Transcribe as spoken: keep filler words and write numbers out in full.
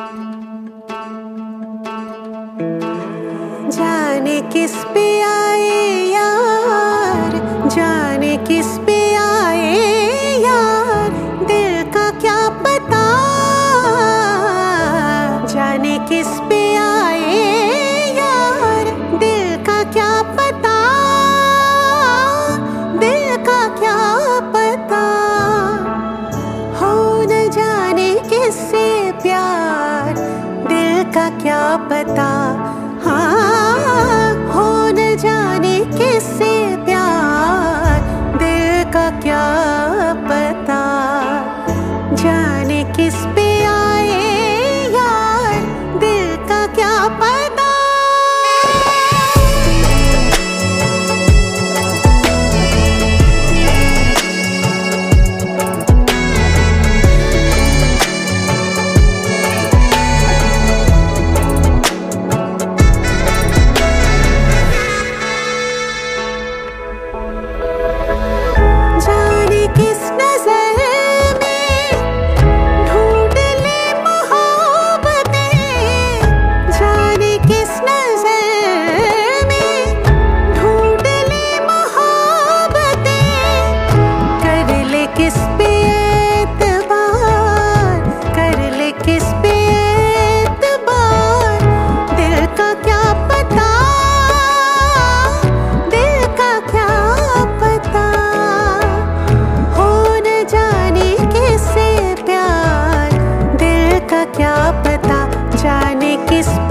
जाने किस पे आए यार, जाने किस पे आए यार, दिल का क्या पता। जाने किस पे आए यार, दिल का क्या पता, दिल का क्या पता। हो न जाने किससे प्यार, दिल का क्या पता। हाँ, हो न जाने किससे प्यार, दिल का क्या पता। जाने किस पे आए यार, दिल का क्या पता। किस पे एतबार, कर ले किस पे एतबार, दिल का क्या पता, दिल का क्या पता। हो न जाने किससे प्यार, दिल का क्या पता। जाने किस